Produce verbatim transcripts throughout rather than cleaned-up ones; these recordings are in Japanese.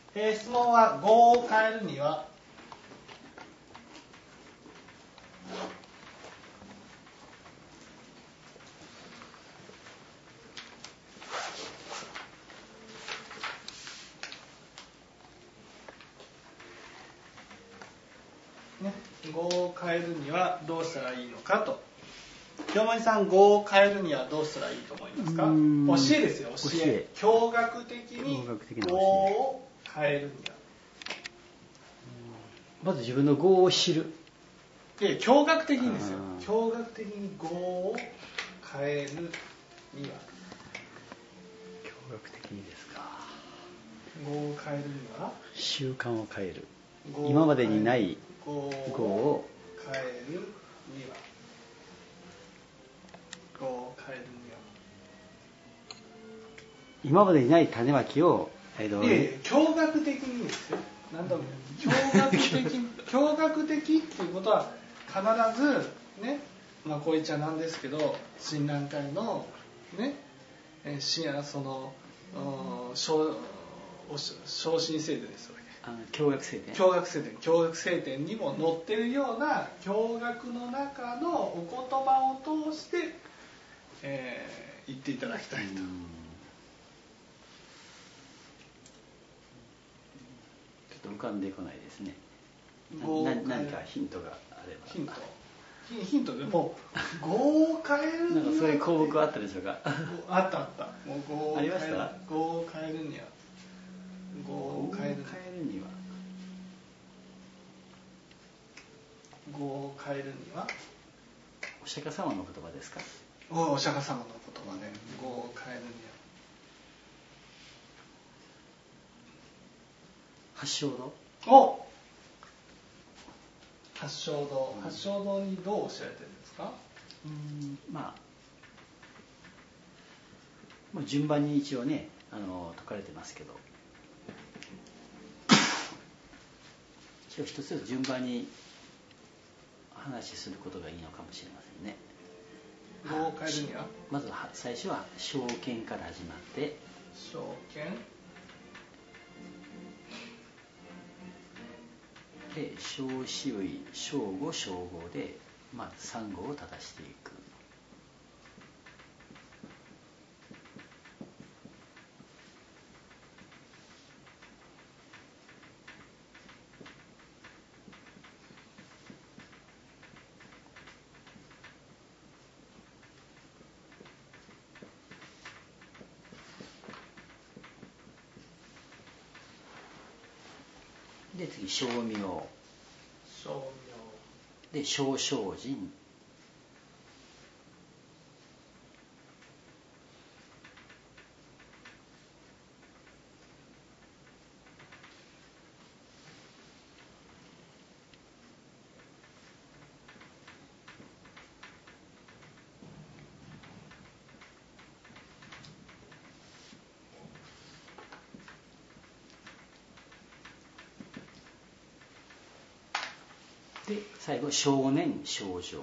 えー、質問は語を変えるにはね、語を変えるにはどうしたらいいのかと。清盛さん、語を変えるにはどうしたらいいと思いますか？教えですよ、教え。教学的に語を変えるには。 まず自分の語を知る。 で、教学的にですよ。教学的に語を変えるには。 教学的にですか。 語を変えるには。 習慣を変える。今までにない語を変えるには。語を変えるには。 今までにない種まきを、 えー、いやいや、教学的にですよ。何度も教学的教学的っていうことは必ずね、まあこう言っちゃなんですけど、親鸞会のね、えー、その昇進聖典ですよね。 あの教学聖典。 教学聖典、教学聖典にも載ってるような教学の中のお言葉を通して、えー、言っていただきたいと。 浮かんでこないですね。な何かヒントがあれば。 ヒント。ヒントでもう語を変えるには。 なんかそういう項目はあったでしょうか。 あったあった。もう語をありました。 語を変えるには。語を変えるには。 語を変えるには。 お釈迦様の言葉ですか。 お釈迦様の言葉で語を変えるには。 八正道。 お。八正道、八正道にどう教えられてるんですか？ うん、まあ、もう順番に一応ね、あの説かれてますけど、一応一つずつ順番に話しすることがいいのかもしれませんね。 語を変えるには、 まずは最初は正見から始まって、 正見で小子類小語小語で、まあ、三語を正していく。で次称名、 称名で小精進、で最後少年少女。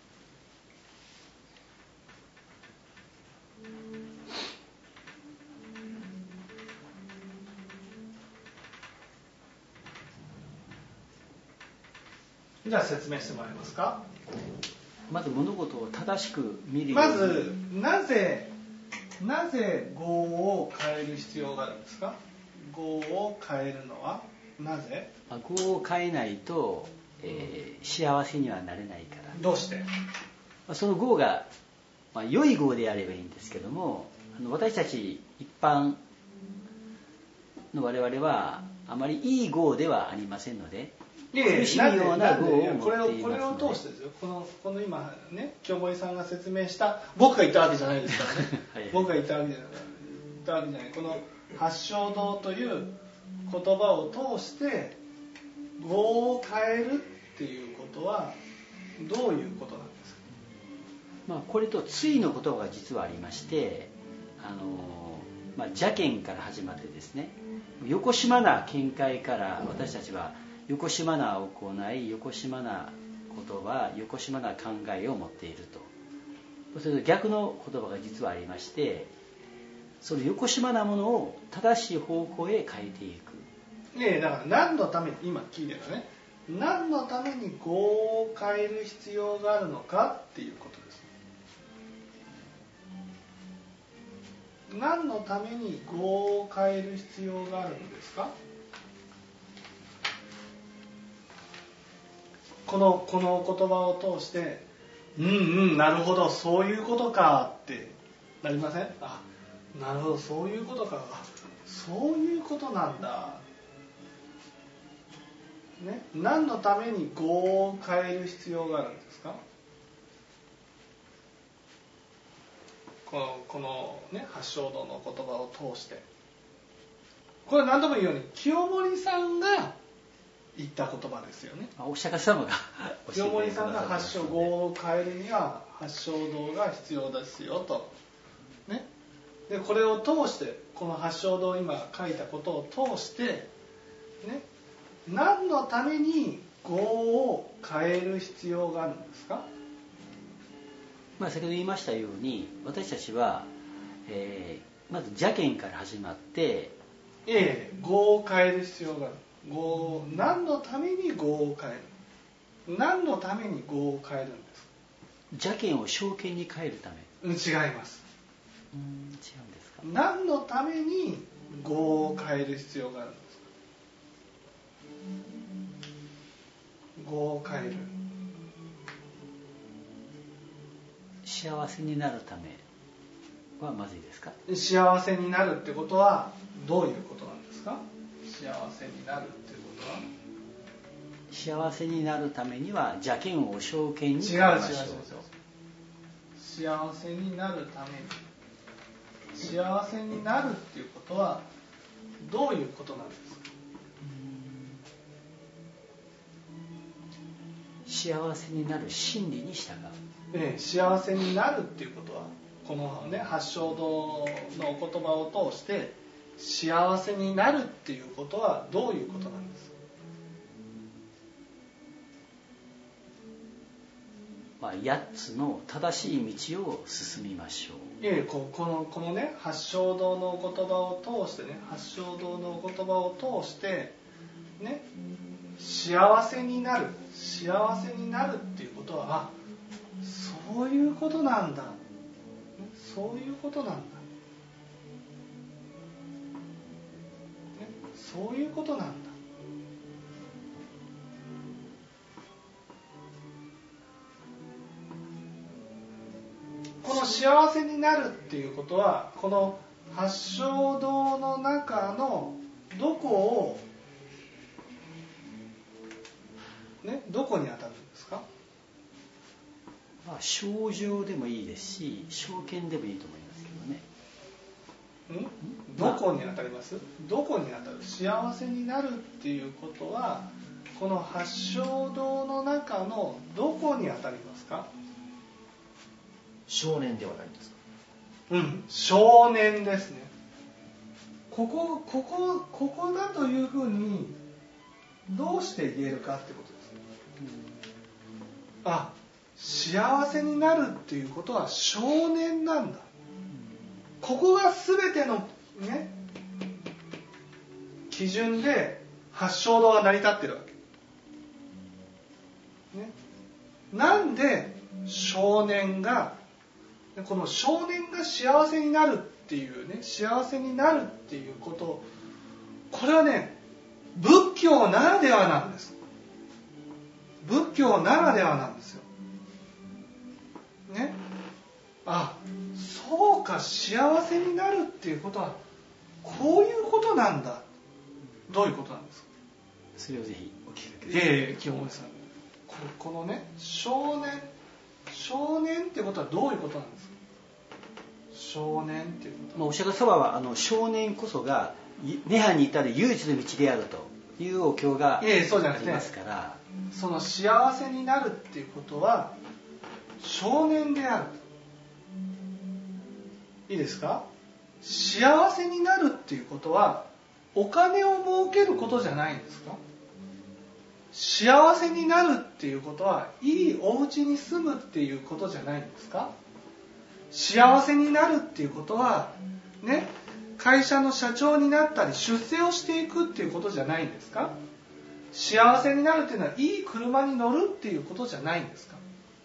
じゃあ説明してもらえますか。 まず物事を正しく見るように。 まずなぜなぜ語を変える必要があるんですか。語を変えるのはなぜ。 語を変えないと、えー、幸せにはなれないから。 どうして。 その語が、まあ、良い語であればいいんですけども、あの私たち一般の我々はあまりいい語ではありませんので、苦しむような語を持っていますので、 これをこれを通してですよ。このこの今ね、清盛さんが説明した僕が言ったわけじゃないですからね。はい、僕が言ったわけじゃない。言ったわけじゃない。この八正道という言葉を通して語を変えるっていうことはどういうことなんですか。 まあ、これと対の言葉が実はありまして、あの、まあ、邪見から始まってですね、よこしまな見解から私たちはよこしまな行い、よこしまな言葉、よこしまな考えを持っていると。それと逆の言葉が実はありまして、そのよこしまなものを正しい方向へ変えていく。 ええ、だから何のために、今聞いてるのね、何のために業を変える必要があるのかっていうことです。何のために業を変える必要があるんですか？この、この言葉を通して、うんうん、なるほど、そういうことかってなりません？あ、なるほど、そういうことか、そういうことなんだ。ね、何のために業を変える必要があるんですか？この、このね、八正道の言葉を通して。これは何度も言うように、清盛さんが言った言葉ですよね。 お釈迦様が清盛さんが八正道を変えるには八正道が必要ですよと。ね。で、これを通して、この八正道を今書いたことを通して、ね、何のために業を変える必要があるんですか？ まあ、先ほど言いましたように、私たちは、えー、まず邪見から始まって、 ええ、業を変える必要がある。業、何のために業を変える？何のために業を変えるんですか？ 邪見を正見に変えるため。 うん、違います。 うーん、違うんですか？ 何のために業を変える必要があるんですか？業を変える。 幸せになるためはまずいですか？ 幸せになるってことはどういうことなんですか？幸せになるっていうことは、 幸せになるためには邪見を正見に変えましょう。違う違う違う。幸せになるために、幸せになるっていうことはどういうことなんですか？ 幸せになる真理に従う。 ええ、幸せになるっていうことは、このね、八正道のお言葉を通して幸せになるっていうことはどういうことなんですか？ まあ、やっつの正しい道を進みましょう。 ええ、ここのこのね、八正道のお言葉を通してね、八正道のお言葉を通してね、幸せになる、幸せになるっていうことは、あ、そういうことなんだ、そういうことなんだ、ね、そういうことなんだ。この幸せになるっていうことは、この八正道の中のどこを、ね、どこに当たるんですか？ まあ、正常でもいいですし、正見でもいいと思いますけどね。 ん？どこに当たります？どこに当たる？幸せになるっていうことは、この八正道の中のどこに当たりますか？ 少年ではないんですか？ うん、少年ですね。ここ、ここ、ここだというふうにどうして言えるかってことです。うん、あ、幸せになるっていうことは少年なんだ。ここが全てのね、基準で八正道が成り立ってるわけ。ね、なんで少年がこの少年が幸せになるっていうね、幸せになるっていうこと、これはね、仏教ならではなんです。仏教ならではなんですよ。ね。あ、そうか、幸せになるっていうことはこういうことなんだ。どういうことなんですか？ それをぜひお聞かせください。 ええ、清盛さん、ここのね、少年少年ってことはどういうことなんですか？少年っていうことは、 まあ、お釈迦様はあの少年こそが涅槃に至る唯一の道であるというお経がありますから、 ええ、その幸せになるっていうことは少年である。いいですか？幸せになるっていうことはお金を儲けることじゃないんですか？幸せになるっていうことはいいお家に住むっていうことじゃないんですか？幸せになるっていうことはね、 会社の社長になったり出世をしていくっていうことじゃないんですか？幸せになるっていうのはいい車に乗るっていうことじゃないんですか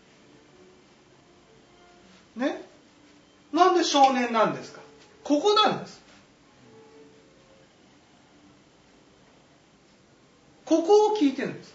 ね。なんで少年なんですか？ここなんです。ここを聞いてるんです。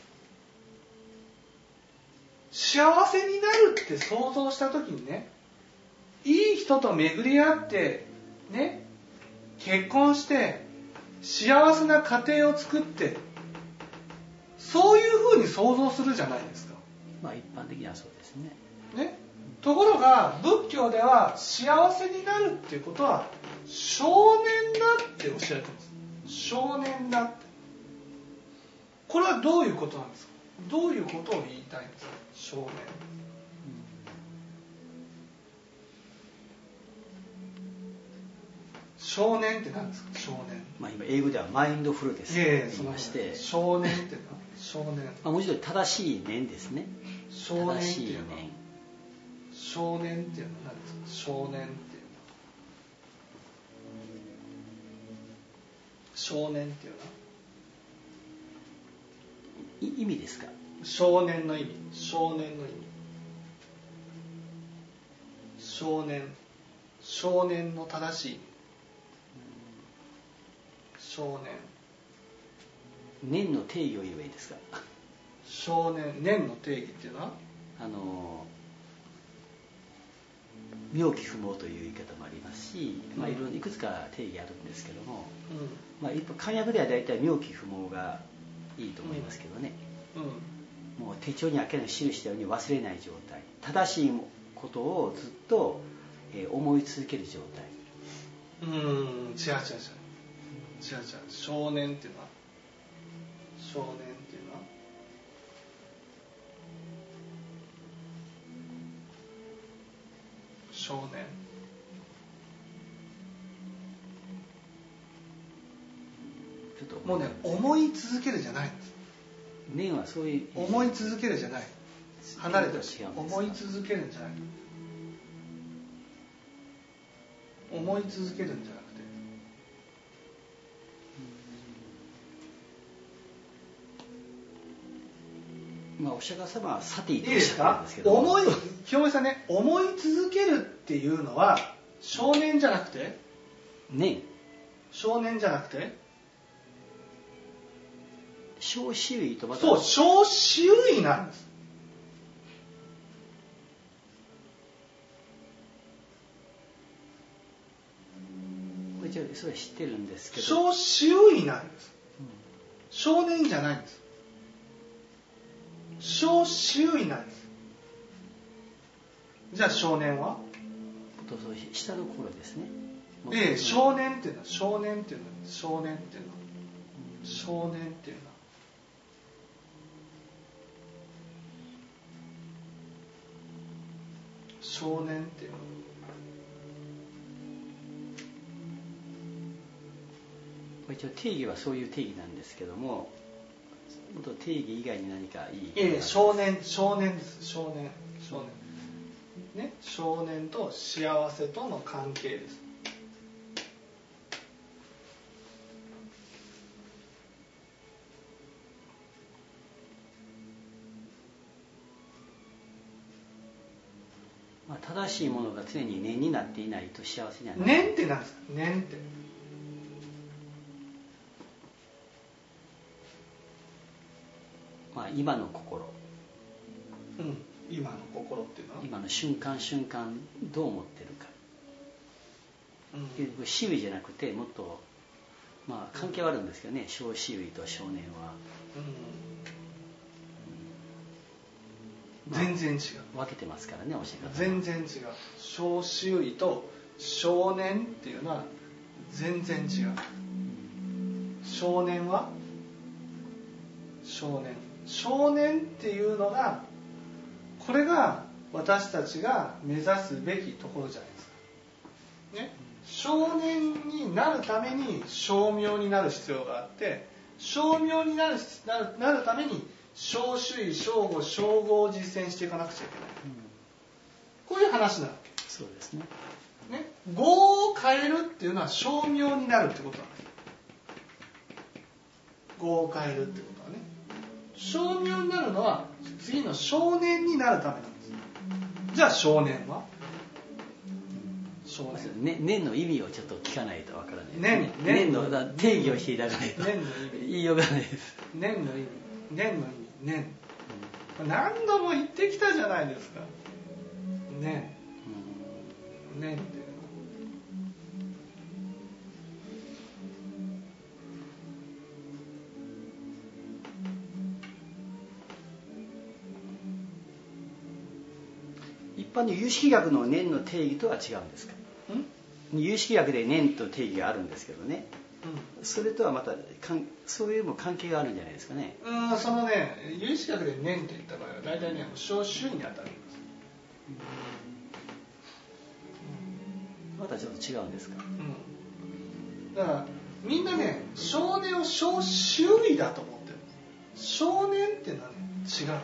幸せになるって想像したときにね、いい人と巡り合ってね、結婚して幸せな家庭を作って、そういうふうに想像するじゃないですか。 まあ一般的にはそうですね。 ね。ところが仏教では幸せになるっていうことは少年だっておっしゃってます。少年だって。これはどういうことなんですか？どういうことを言いたいんですか？少年。少年って何ですか？少年。 まあ今英語ではマインドフルネスと言いまして、 少年って何？少年。 まあもちろん正しい念ですね。 少年っていうのは。少年っていうのは何ですか？少年っていうのは。少年っていうのは。 意味ですか？ 少年の意味。少年の意味。少年。少年の正しい意味。少年。年の定義を言えばいいですか？ 少年。年の定義っていうのは、 あの妙義不毛という言い方もありますし、まあ、いろいろいくつか定義あるんですけども、うん、まあ、漢訳では大体妙義不毛がいいと思いますけどね、うんうん、もう手帳に明らかに記したように忘れない状態、正しいことをずっと思い続ける状態。 うん、違う違う違う違う違う。少年っていうのは、少年っていうのは少年。ちょっともうね、思い続けるじゃないんです。 念はそういう思い続けるじゃない。離れて思い続けるんじゃない。思い続けるんじゃなくて、 まあ、お釈迦様はサティとおっしゃるんですけど、 思い、清盛さんね、思い続けるっていうのは少年じゃなくて、 念、 少年じゃなくて、 小思維とまた、 そう、小思維なんです。 これそれは知ってるんですけど、 小思維なんです、うん、少年じゃないんです。小思維なんです。じゃあ少年は下の心ですね。 ええ、少年っていうのは少年っていうのは少年っていうのは少年っていうのは少年っていうのは一応定義はそういう定義なんですけども、もっと定義以外に何かいい？ ええ、少年、少年です。少年、少年。ね、少年と幸せとの関係です。 まあ、正しいものが常に念になっていないと幸せにはならない。念って何ですか？念って。 まあ、今の心、 うん、今の心っていうのは今の瞬間瞬間どう思ってるか、うん、思維じゃなくてもっと、まあ、関係はあるんですけどね、小思維と少年は、 うん、まあ、全然違う。 分けてますからね、教え方。 全然違う。小思維と少年っていうのは全然違う。うん、少年は少年少年っていうのが、これが私たちが目指すべきところじゃないですか、ね、少年になるために称名になる必要があって、称名になる、なる、なるために小主義、小語、小語を実践していかなくちゃいけない、うん、こういう話なわけ。 そうですね。 ね、語を変えるっていうのは称名になるってことなんです。語を変えるってことはね、称名になるのは次の少年になるためなんです。じゃあ少年は少年、 ね、年の意味をちょっと聞かないとわからないですね。 年, 年の定義をしていただかないと年の意味言いようがないです。 年の意味、年の意味、年、うん、何度も言ってきたじゃないですか。年、うん、年っていうのは一般の有識学の年の定義とは違うんですか？有識学で年と定義があるんですけどね、うん、それとはまたかんそういうも関係があるんじゃないですかね。 うん、そのね、有識学で年といった場合は大体ね、小週に当たります。 うん、またちょっと違うんですか。 うん、だからみんなね、少年を小周囲だと思ってる。少年ってのはね、違う。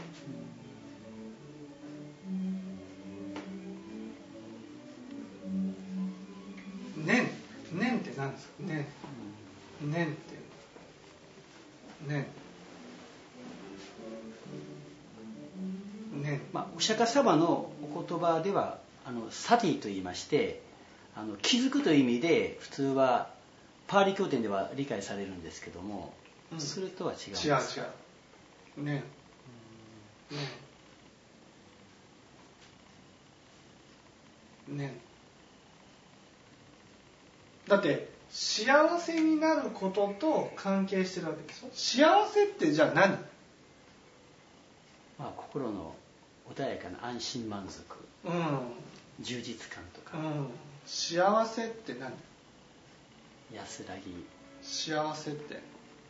年、年って何ですか。年、年って年、年、 まあ、お釈迦様のお言葉ではあのサティと言いまして、あの気づくという意味で普通はパーリ経典では理解されるんですけども、うん、それとは違うんですか。 違う違う、ね、ね、ね、だって幸せになることと関係してるわけでしょ。幸せってじゃあ何？ まあ、心の穏やかな安心満足、うん、充実感とか、 うん、幸せって何？ 安らぎ。 幸せって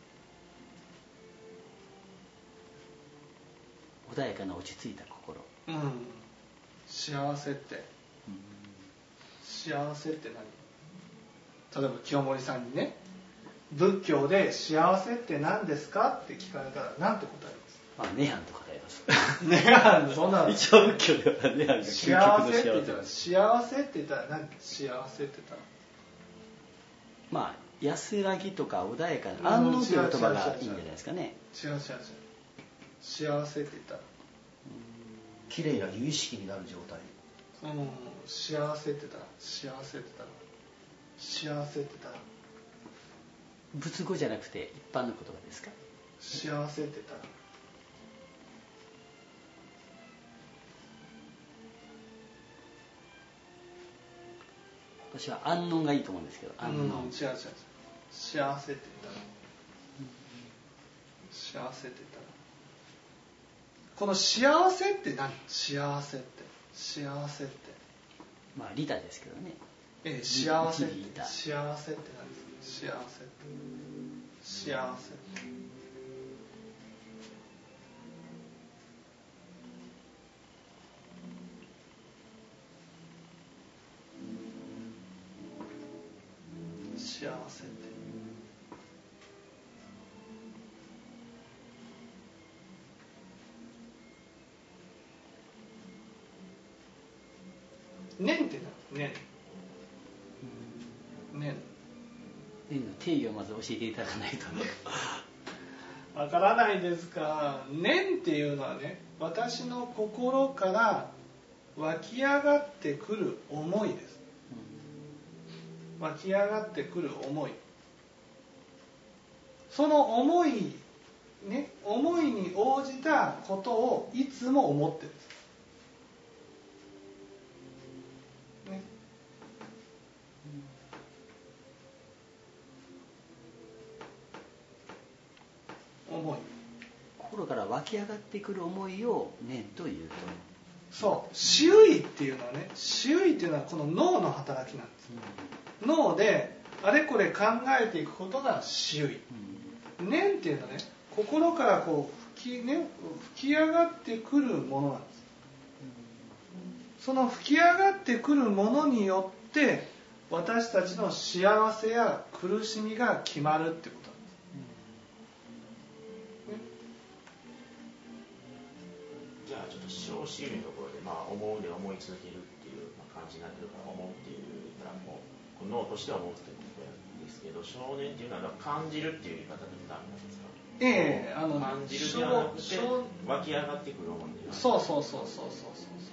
穏やかな落ち着いた心、 うん、幸せって、うん、幸せって何？例えば清盛さんにね、仏教で幸せって何ですかって聞かれたら何て答えます？ まあ、涅槃と答えます。 涅槃、そんなの一応仏教では涅槃が究極の幸せ。 幸せって言ったら、幸せって言ったら何？幸せって言ったら、 まあ安らぎとか穏やかな安穏という言葉がいいんじゃないですかね。 違う違う違う、幸せって言ったら綺麗な有意識になる状態。 うん、幸せって言ったら、幸せって言ったら、幸せって言ったら、 仏語じゃなくて一般の言葉ですか？ 幸せって言ったら、 私は安穏がいいと思うんですけど、安穏、うん、違う違う違う、 幸せって言ったら、幸せって言ったら、この幸せって何？幸せって、幸せって、 まあ利他ですけどね。 ええ、幸せって、幸せって何ですか？幸せって、幸せって、幸せって、念って何？念、念、 念の定義をまず教えていただかないとわからないですか。念っていうのはね、私の心から湧き上がってくる思いです。湧き上がってくる思い、その思いね、思いに応じたことをいつも思ってるんです、ね、思い、 心から湧き上がってくる思いを念というと、 そう、周囲っていうのはね、周囲っていうのはこの脳の働きなんです、うん、脳であれこれ考えていくことが周囲、うん、念っていうのはね、心からこう吹き、ね、吹き上がってくるものなんです、うん、その吹き上がってくるものによって私たちの幸せや苦しみが決まるってことなんです、 うん、ね、じゃあちょっと小周囲のところで、まあ、思うで思い続けるっていう、まあ、 感じになってるから思うっていうからもう脳としては思うっていうことなんですけど、少年っていうのは感じるっていう言い方でもダメなんですか？ ええ、あの感じるではなくて湧き上がってくる思いっていうのは、 そうそうそうそうそうそうそう、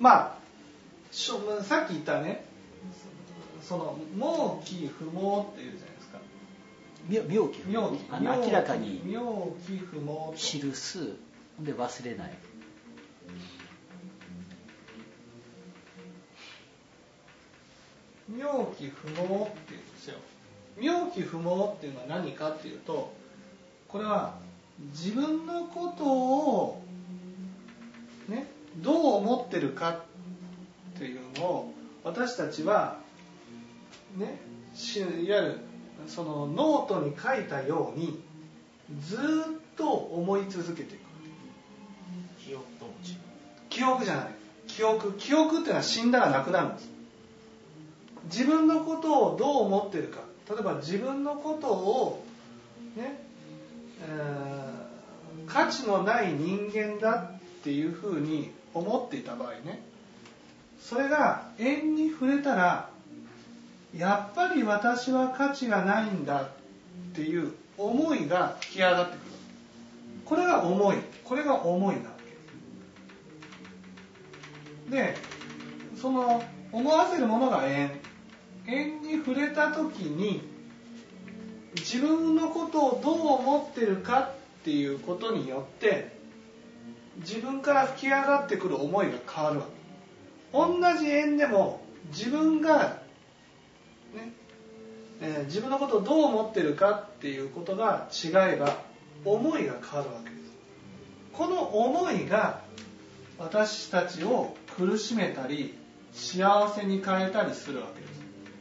まあしょさっき言ったね、その盲気不毛っていうじゃないですか。 妙気不毛、あの明らかに妙気不毛記すで忘れない。 妙気不毛っていうんですよ。妙気不毛っていうのは何かっていうと、これは自分のことをねどう思ってるかっていうのを私たちはねいわゆるそのノートに書いたようにずっと思い続けていく。 記憶とも違う。 記憶じゃない。記憶記憶っていうのは死んだらなくなるんです。自分のことをどう思ってるか、例えば自分のことをね、えー、価値のない人間だっていうふうに思っていた場合ね、それが縁に触れたらやっぱり私は価値がないんだっていう思いが吹き上がってくる。これが思い、これが思いなわけで、その思わせるものが縁。縁に触れた時に自分のことをどう思ってるかっていうことによって自分から吹き上がってくる思いが変わるわけ。同じ縁でも自分が、ねえー、自分のことをどう思ってるかっていうことが違えば思いが変わるわけです。この思いが私たちを苦しめたり幸せに変えたりするわけです。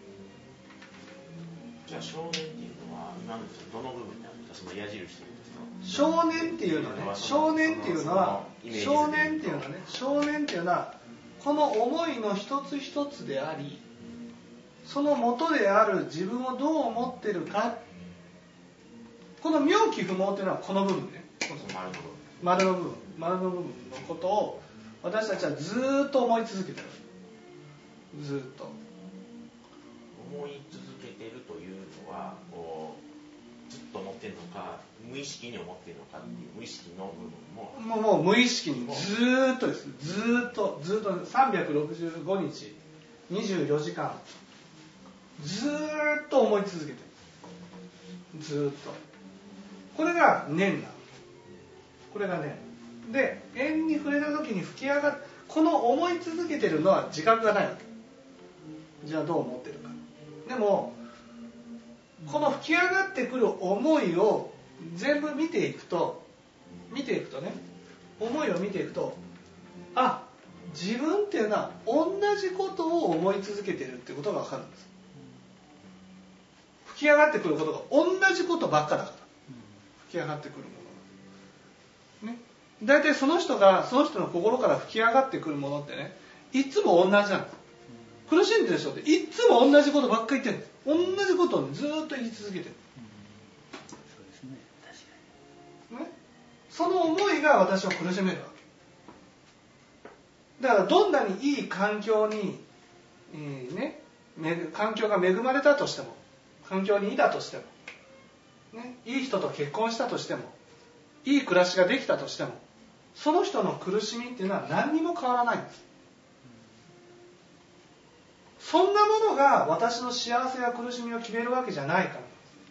じゃあ少年っていうのは今のどの部分にあるんですか？その矢印というんですか？ 少年っていうのはね、少年っていうのは少年っていうのはね、少年っていうのはこの思いの一つ一つであり、その元である自分をどう思ってるか。この妙気不毛っていうのはこの部分ね、この丸の部分、丸の部分のことを私たちはずっと思い続けてる。ずっと思い続けてるというのはこうずっと思ってるのか無意識に思ってるのかっていう無意識の部分ももう、もう無意識にずっとです。ずっとずっとさんびゃくろくじゅうごにちにじゅうよじかんずっと思い続けてる。ずっとこれが念なの。これが念で、縁に触れた時に吹き上がる。この思い続けてるのは自覚がないわけ。じゃあどう思ってるか。でもこの吹き上がってくる思いを全部見ていくと見ていくとね思いを見ていくと、あ、自分っていうのは同じことを思い続けてるっていうことが分かるんです。吹き上がってくることが同じことばっかだから、吹き上がってくるものがね、大体その人がその人の心から吹き上がってくるものってね、いつも同じなんです。苦しんでる人っていつも同じことばっかり言ってるんです。同じことをずっと言い続けてる、うん、 そうですね、確かにね、その思いが私を苦しめるわけだから、どんなにいい環境に、えーね、環境が恵まれたとしても、環境にいたとしても、ね、いい人と結婚したとしても、いい暮らしができたとしても、その人の苦しみっていうのは何にも変わらないんです。そんなものが私の幸せや苦しみを決めるわけじゃないから。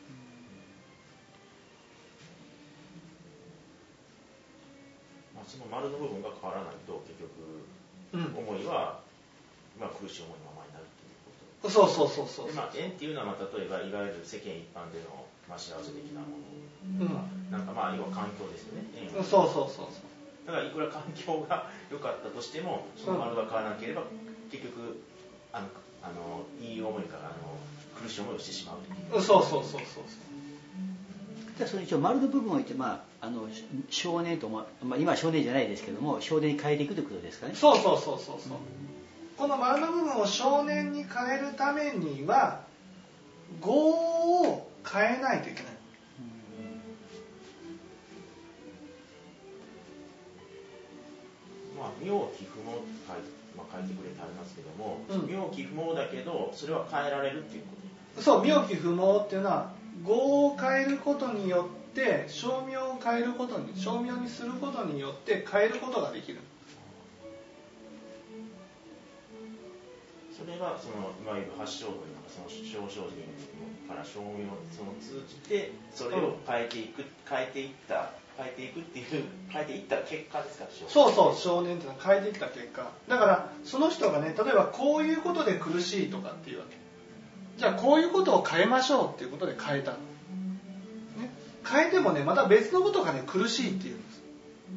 まあ、その丸の部分が変わらないと結局思いは、うん、まあ、苦しい思いのままになるっていうこと。 そうそうそうそう。 で、まあ、縁っていうのは、まあ、例えばいわゆる世間一般での、まあ、幸せ的なもの、うん、なんかまあ要は環境ですよね。縁はそうそうそうそう。 だからいくら環境が良かったとしても、その丸が変わらなければ、うん、結局あのあのいい思いからあの苦しい思いをしてしまう。 そうそうそうそうそう。 じゃあその一応丸の部分を言って、まあ、あの少年と、まあ、今は少年じゃないですけども少年に変えていくということですかね。 そうそうそうそうそう、うん、この丸の部分を少年に変えるためには業を変えないといけない。 まあ、妙気不毛って書いて、まあ、書いてくれてありますけども、 うん、 妙気不毛だけどそれは変えられるっていうこと。 そう、妙気不毛っていうのは語を変えることによって称名を変えることに称名にすることによって変えることができる。 それがそのいわゆる発祥というかその小正寺から称名をその通じてそれを変えていく、変えていった変えていくっていう変えていった結果ですか。 そうそう、少年っていうのは変えていった結果だから、その人がね、例えばこういうことで苦しいとかっていうわけ。じゃあこういうことを変えましょうっていうことで変えたの、ね、変えてもねまた別のことがね苦しいっていうんです、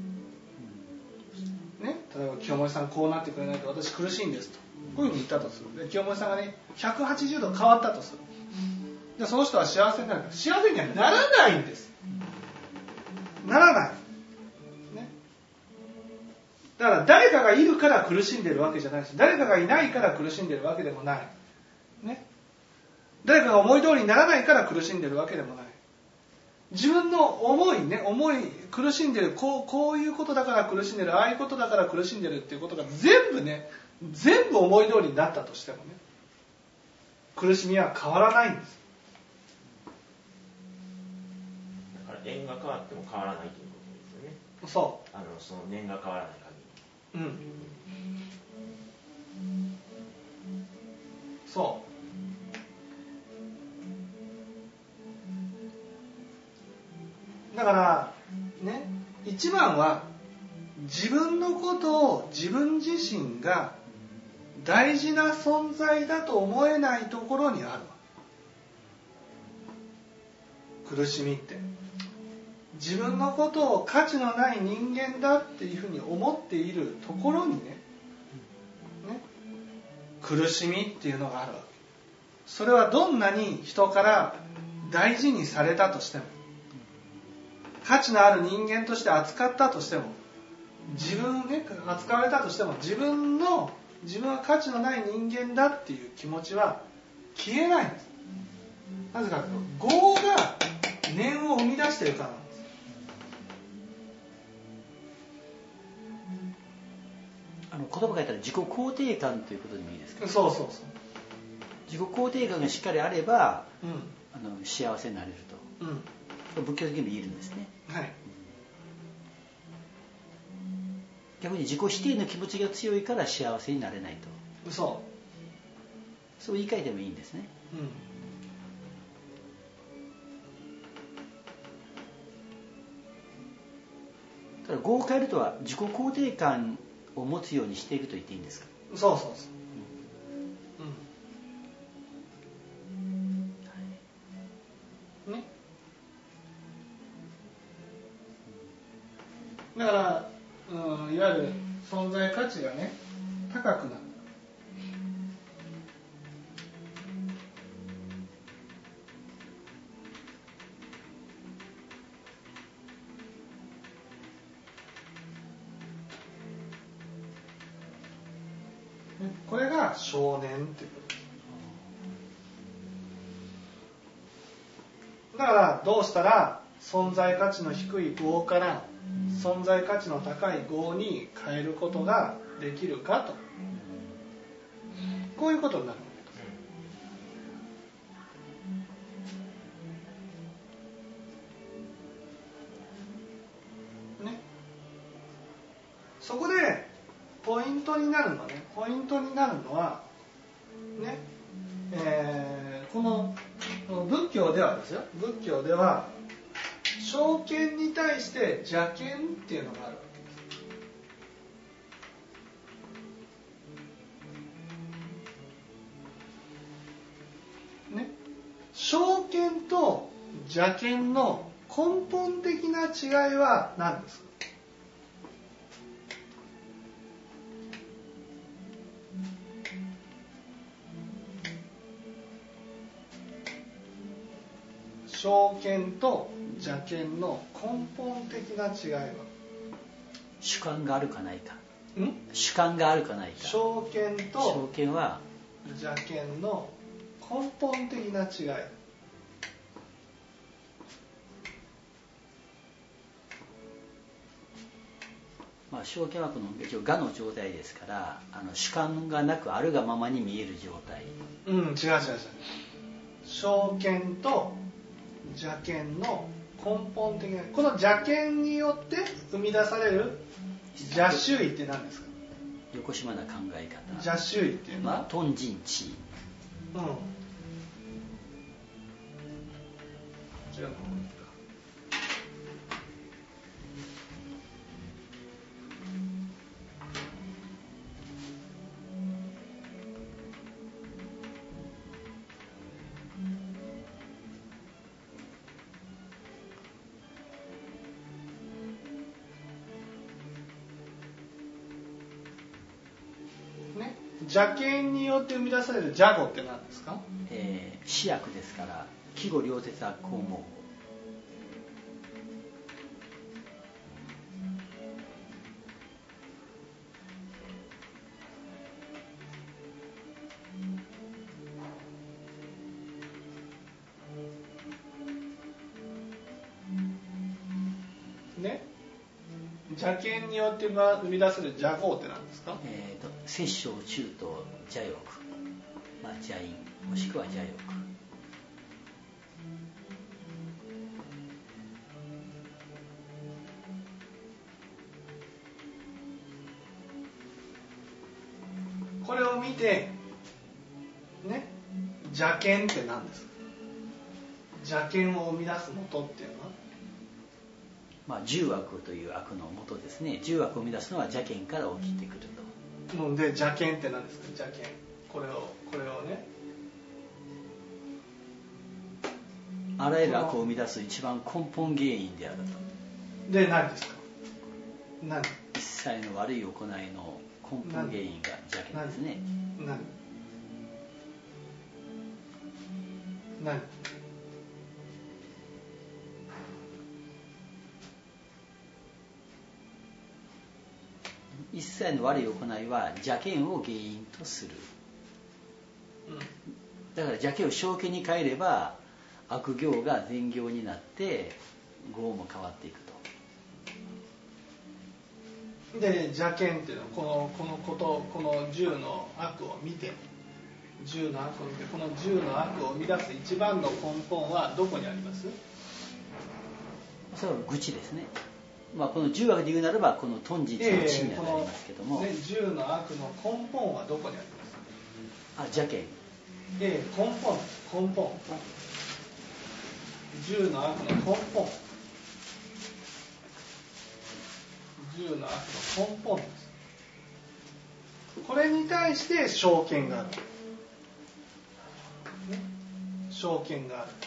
ね、例えば清盛さんこうなってくれないと私苦しいんですとこういうふうに言ったとする。で清盛さんがねひゃくはちじゅうど変わったとする。でその人は幸せになるか。幸せにはならないんです。ならない、ね、だから誰かがいるから苦しんでるわけじゃないし、誰かがいないから苦しんでるわけでもない、ね、誰かが思い通りにならないから苦しんでるわけでもない。自分の思いね、思い苦しんでる、こう、こういうことだから苦しんでる、ああいうことだから苦しんでるっていうことが全部ね、全部思い通りになったとしてもね、苦しみは変わらないんです。 だから縁が変わっても変わらないということですよね。 そう。 あのその念が変わらない限り。うん。 そう。だからね、一番は自分のことを自分自身が大事な存在だと思えないところにある。苦しみって自分のことを価値のない人間だっていうふうに思っているところにね、ね、苦しみっていうのがあるわけ。それはどんなに人から大事にされたとしても、価値のある人間として扱ったとしても、自分ね、扱われたとしても、自分の自分は価値のない人間だっていう気持ちは消えないんです。なぜかというと、業が念を生み出しているからなんです。 あの言葉変えたら自己肯定感ということでもいいですか。 そうそうそう。 自己肯定感がしっかりあれば、 うん、 あの幸せになれると。うん仏教的にも言えるんですね、はい、逆に自己否定の気持ちが強いから幸せになれないと。そうそう言い換えてもいいんですね、うん、ただ業を変えるとは自己肯定感を持つようにしていると言っていいんですか。 そうそうそう、うんうん、ね、だから、うん、いわゆる存在価値がね高くなる。これが少年っていうことです。だからどうしたら存在価値の低い業から存在価値の高い業に変えることができるかと、こういうことになるわけです。ね、そこでポイントになるのね、ポイントになるのはね、えー、この仏教ではですよ、仏教では正見に対して邪見っていうのがあるわけです。ね、正見と邪見の根本的な違いは何ですか。正見と邪見の根本的な違いは主観があるかないか。 ん主観があるかないか。 正見と正見は邪見の根本的な違い。 ままあ、正見はこの一応我の状態ですから、あの主観がなくあるがままに見える状態。 うん、違う違う違う。正見と邪見の根本的な、この邪見によって生み出される邪宗意って何ですか？ 横島な考え方。 邪宗意っていうのは、 まあ、頓人知。 うん。違うの。邪見によって生み出される邪語って何ですか？ えー、死悪ですから、季語両説悪行盲語。 ね、邪見によって生み出せる邪語って何ですか？ えーと、摂生中と邪欲、まあ、邪因もしくは邪欲。 これを見てね、邪見って何ですか？邪見を生み出す元っていうのは、 まあ、十悪という悪の元ですね。十悪を生み出すのは邪見から起きてくると。 ので邪見って何ですか？邪見、これをこれをね、 あらゆる悪を生み出す一番根本原因であると。 で何ですか？何？ 一切の悪い行いの根本原因が邪見ですね。 何？何？ 一切の悪い行いは邪見を原因とする、うん、だから邪見を正見に変えれば悪行が善行になって業も変わっていくと。 で邪見っていうのはこのこのことこの十の悪を見て十の悪を見てこの十の悪を生み出す一番の根本はどこにあります？ それは愚痴ですね。まあ、この十悪で言うならばこの頓実の知にはなりますけども、 えーね、十の悪の根本はどこにあります？あ、邪見。 えー、根本根本十の悪の根本十の悪の根本です。これに対して正見がある、ね、正見がある。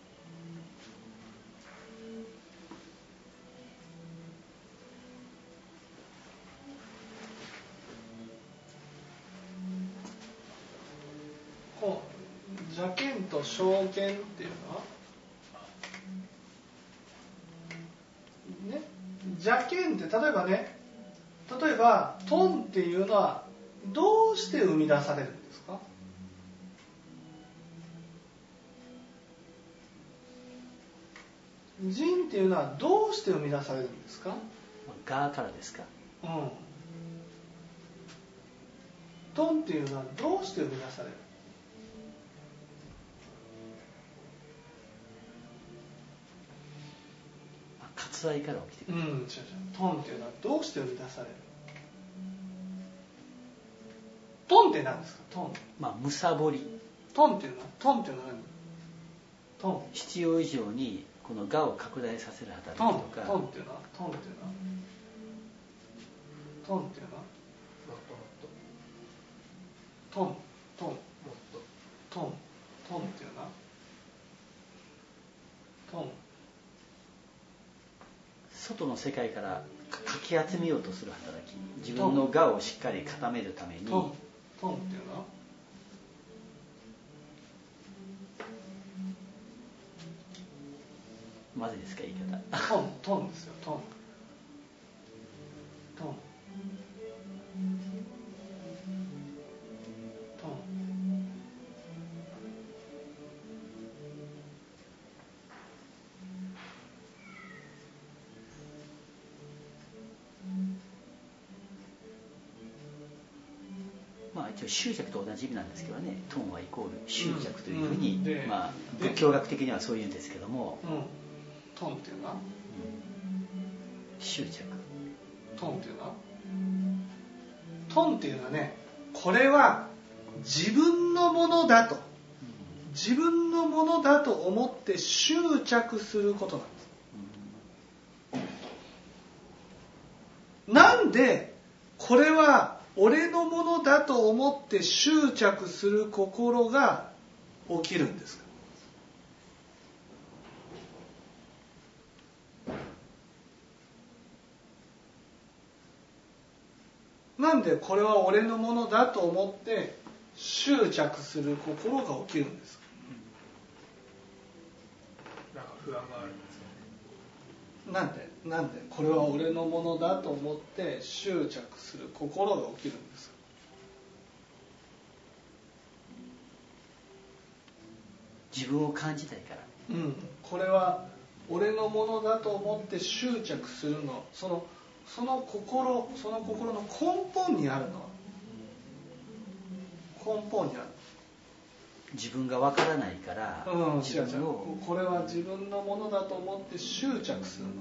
邪見と正見っていうのは、ね、邪見って例えばね、例えばトンっていうのはどうして生み出されるんですか？人っていうのはどうして生み出されるんですか？ 側からですか？ うん。トンっていうのはどうして生み出される？ 割愛から起きてくる。 うん、違う違う。トンっていうのはどうして生み出される？トンって何ですか？トン。 まあ、むさぼり。 トンっていうのは、トンっていうのは何？トン。 必要以上にこの我を拡大させる働きとか。 トン、トンっていうのは、トンっていうのは、トンっていうのは、トン、トン、トン、トンっていうのは、トン。 外の世界からかき集めようとする働き、自分の我をしっかり固めるために。 トン、トンっていうのは、 まずいですか、言い方。 トン、トンですよ、トン。トン。トン。 あ、一応執着と同じ意味なんですけどね、トンはイコール執着というふうに、 うん、 まあ、仏教学的にはそういうんですけども、 うん、トンっていうのは、うん、 執着。 トンっていうのはトンっていうのはね、これは自分のものだと、自分のものだと思って執着することなんです。なんでこれは俺のものだと思って執着する心が起きるんですか？なんでこれは俺のものだと思って執着する心が起きるんですか？ なんか不安があるんですかね。 なんでなんでこれは俺のものだと思って執着する心が起きるんですか？ 自分を感じたいから。 うん、これは俺のものだと思って執着するの、そのその心、その心の根本にあるのは、根本にある。 自分がわからないから、 うん、 自分をこれは自分のものだと思って執着するの。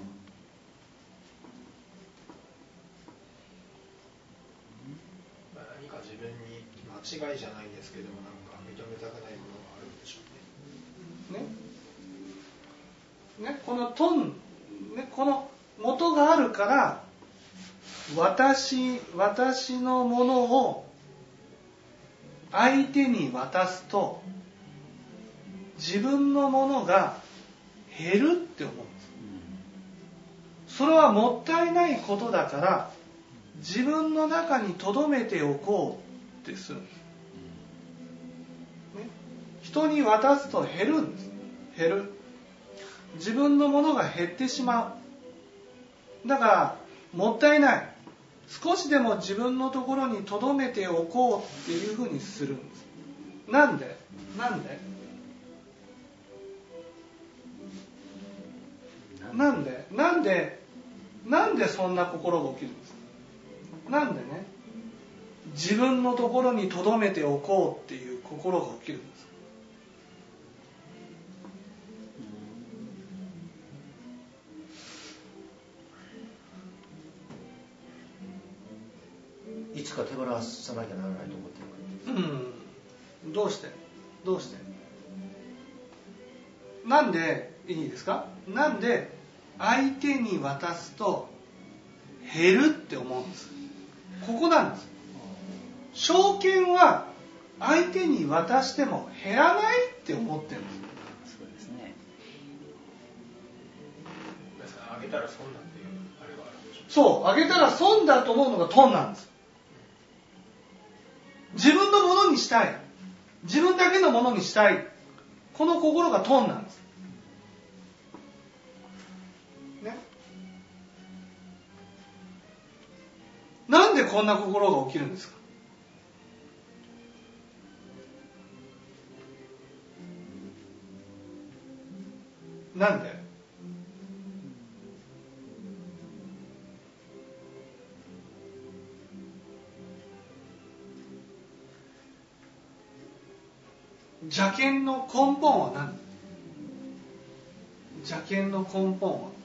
何か自分に間違いじゃないですけども、なんか認めたくないものがあるんでしょうね。 ね、ね、このトン、ね、この元があるから、私、私のものを相手に渡すと自分のものが減るって思うんです。それはもったいないことだから自分の中に留めておこうってするんです、ね、人に渡すと減るんです。減る。自分のものが減ってしまう。だからもったいない。少しでも自分のところに留めておこうっていうふうにするんです。なんでなんでなんでなんでなんでそんな心が起きるんですか？なんでね、自分のところに留めておこうっていう心が起きるんですか？ いつか手放さなきゃならないと思ってるから。 うん。どうしてどうしてなんでいいですか？なんで相手に渡すと減るって思うんです。ここなんです。証券は相手に渡しても減らないって思ってるんです。 そうですね。 あげたら損だっていうあれがあるでしょう。 そう、あげたら損だと思うのがトンなんです。自分のものにしたい、自分だけのものにしたい、この心がトンなんです、ね、なんでこんな心が起きるんですか？なんで邪見の根本は何？邪見の根本は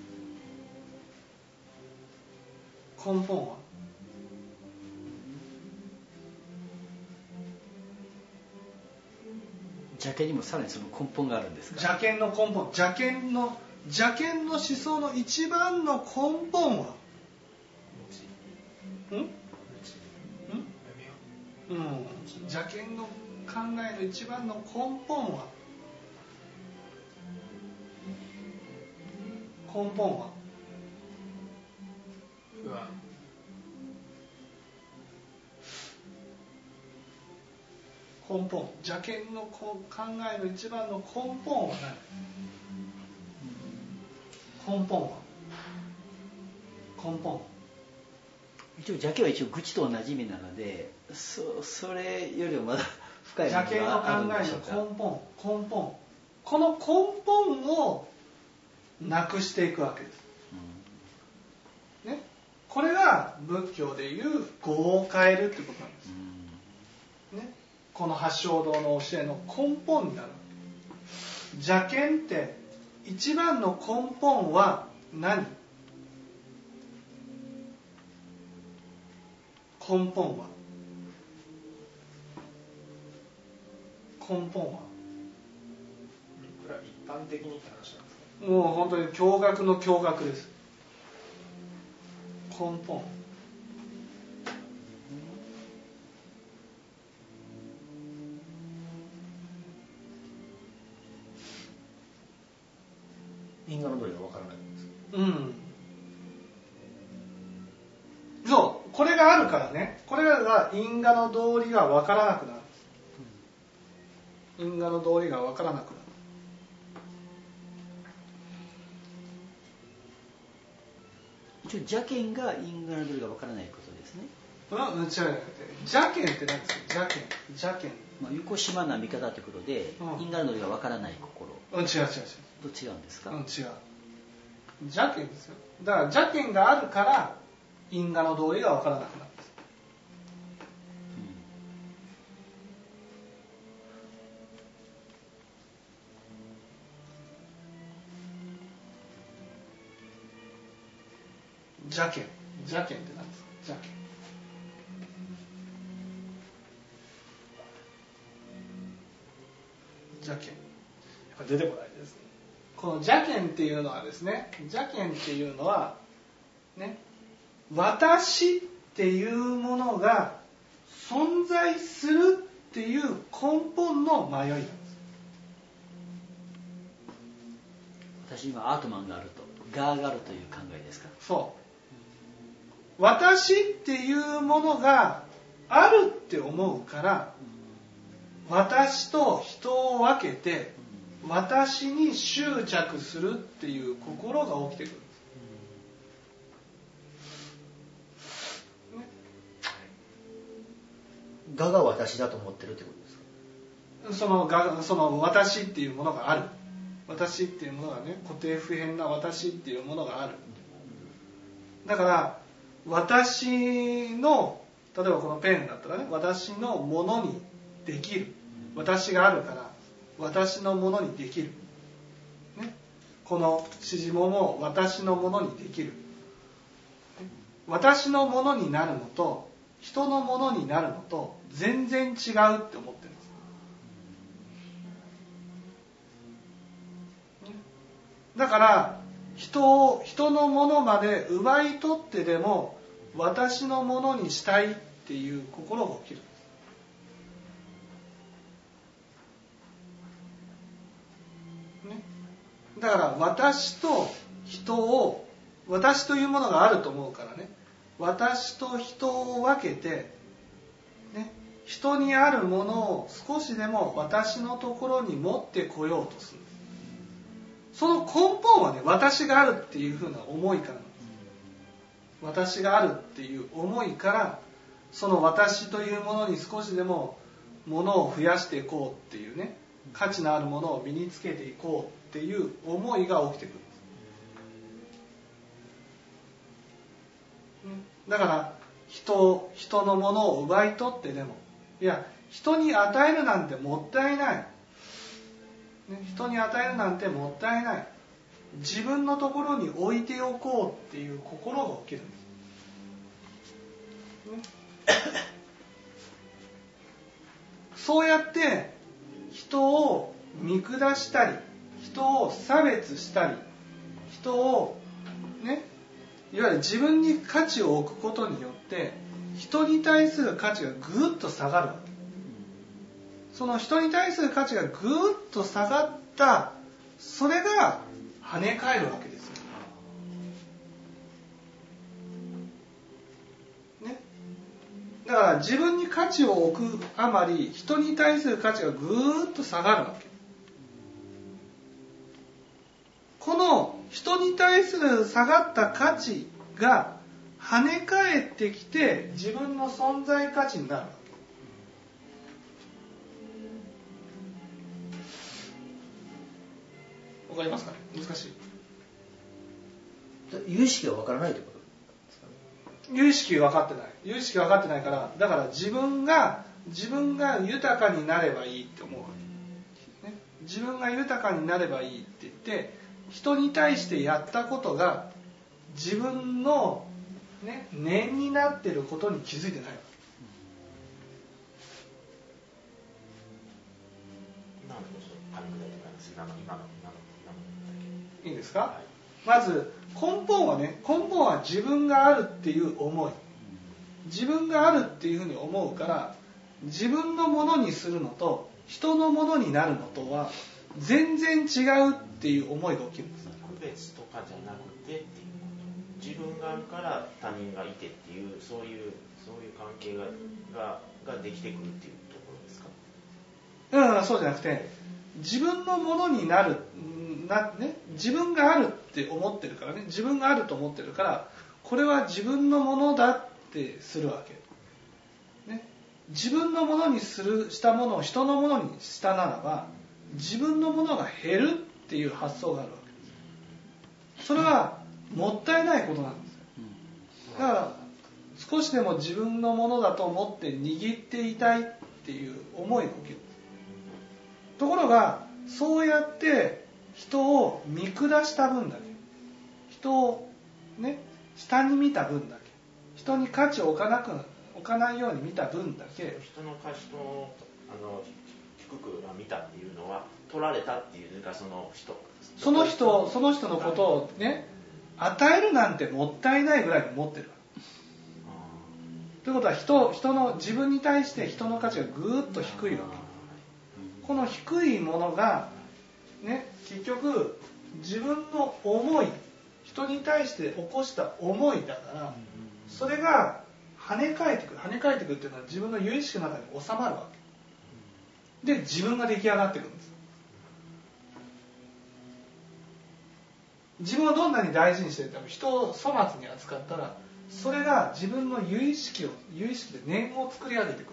根本は邪見にもさらにその根本があるんですか？ 邪見の根本、邪見の邪見の思想の一番の根本はん？ん？うん、邪見の考えの一番の根本は根本は不安。 根本、邪見の考えの一番の根本は何？根本は根本一応邪見は一応愚痴と同じ意味なので、そ, それよりもまだ深い邪見の考えの根本、根本、この根本をなくしていくわけです、うんね、これが仏教でいう業を変えるってことなんです、 この八正道の教えの根本になる。邪見って一番の根本は何？根本は根本はこれは一般的にって話なんですか？ もう本当に驚愕の驚愕です。根本、 因果の道理がわからないんです。 うん。そう、これがあるからね、これらが因果の道理がわからなくなる。因果の道理がわからなくなる。 一応邪見が因果の道理がわからないことですね。 うん、違うじゃなくて、邪見って何ですか？邪見、邪見。 まあ、よこしまな見方ということで、うん、因果の道理がわからない心。 うん、違う違う違う。 と違うんですか？ うん、違う。邪見ですよ。だから邪見があるから因果の道理がわからなくなるんです。邪見、邪見って何ですか？邪見。邪見。やっぱ出てこないですね。この邪見っていうのはですね、邪見っていうのはね、私っていうものが存在するっていう根本の迷いなんです。 私にはアートマンがあると、ガーがあるという考えですか？ そう。私っていうものがあるって思うから、私と人を分けて私に執着するっていう心が起きてくるんです、ね、 我が私だと思ってるってことですか？ そのがその私っていうものがある、私っていうものがね、固定不変な私っていうものがある。だから私の、例えばこのペンだったらね、私のものにできる、私があるから私のものにできる、ね、この指示もも私のものにできる。私のものになるのと人のものになるのと全然違うって思ってるんです。だから人を人のものまで奪い取ってでも私のものにしたいっていう心が起きる。ね、だから私と人を、私というものがあると思うからね、私と人を分けて、ね、人にあるものを少しでも私のところに持ってこようとする。その根本はね、私があるっていうふうな思いからなんです。私があるっていう思いから、その私というものに少しでもものを増やしていこうっていうね、価値のあるものを身につけていこうっていう思いが起きてくるんです。だから人人のものを奪い取ってでも、いや人に与えるなんてもったいない、ね、人に与えるなんてもったいない、自分のところに置いておこうっていう心が起きるんです、ね、そうやって人を見下したり、人を差別したり、人をね、いわゆる自分に価値を置くことによって人に対する価値がぐーっと下がるわけ。その人に対する価値がぐーっと下がった、それが跳ね返るわけですよ、ね、だから自分に価値を置くあまり人に対する価値がぐーっと下がるわけ。この人に対する下がった価値が跳ね返ってきて自分の存在価値になるわけ。わかりますかね？難しい。 有意識がわからないということですかね？ 有意識が分かってない。有意識が分かってないから、だから自分が自分が豊かになればいいって思うわけ、ね、自分が豊かになればいいって言って人に対してやったことが自分の、ね、念になっていることに気づいてないわけ。いいですか、はい、まず根本はね、根本は自分があるっていう思い、自分があるっていうふうに思うから自分のものにするのと人のものになるのとは全然違うっていう思いが起きるんです。 区別とかじゃなくてっていうこと、自分があるから他人がいてっていうそういうそういう関係ががができてくるっていうところですか。 うん、そうじゃなくて自分のものになるな、ね、自分があるって思ってるからね、自分があると思ってるからこれは自分のものだってするわけ、ね、自分のものにするしたものを人のものにしたならば自分のものが減るっていう発想があるわけです。それはもったいないことなんですよ。だから少しでも自分のものだと思って握っていたいっていう思いが起きる。ところがそうやって人を見下した分だけ、人をね下に見た分だけ、人に価値を置かなく置かないように見た分だけ、 人の価値をあの低く見たっていうのは取られたっていうか、その人その人その人のことをね与えるなんてもったいないぐらいに思ってる。ということは 人, 人の自分に対して人の価値がぐーっと低いわけ。この低いものがね、結局自分の思い、人に対して起こした思いだからそれが跳ね返ってくる。跳ね返ってくるっていうのは自分の有意識の中に収まるわけで、自分が出来上がってくるんです。自分をどんなに大事にしていても人を粗末に扱ったらそれが自分の有意識を有意識で念を作り上げてくる。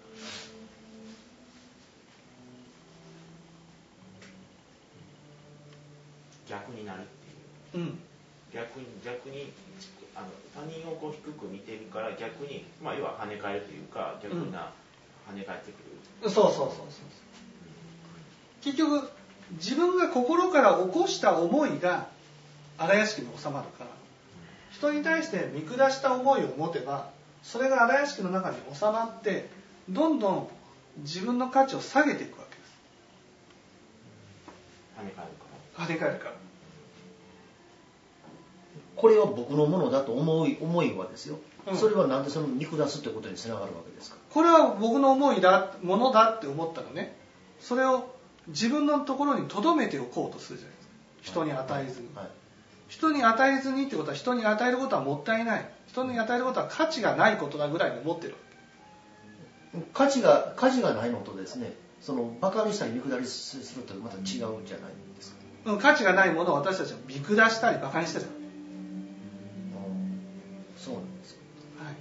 逆になるっていう、うん、逆に逆にあの他人をこう低く見てるから逆に、まあ、要は跳ね返るというか逆な、うん、跳ね返ってくる。 そうそうそうそう、うん、結局自分が心から起こした思いが荒屋敷に収まるから、人に対して見下した思いを持てばそれが荒屋敷の中に収まってどんどん自分の価値を下げていくわけです。 跳ね返るから跳ね返るから。 これは僕のものだと思い思いはですよ、うん、それはなんでその見下すってことにつながるわけですか。 これは僕の思いだものだって思ったらね、それを自分のところに留めておこうとするじゃないですか。人に与えずに、はいはい、人に与えずにってことは人に与えることはもったいない、人に与えることは価値がないことだぐらいに思ってるわけ。価値が価値がないのとですね、そのバカにしたり見下りするとまた違うんじゃないですか。 うん、価値がないものを私たちは見下したりバカにしてる。 そうなんですか。 はい。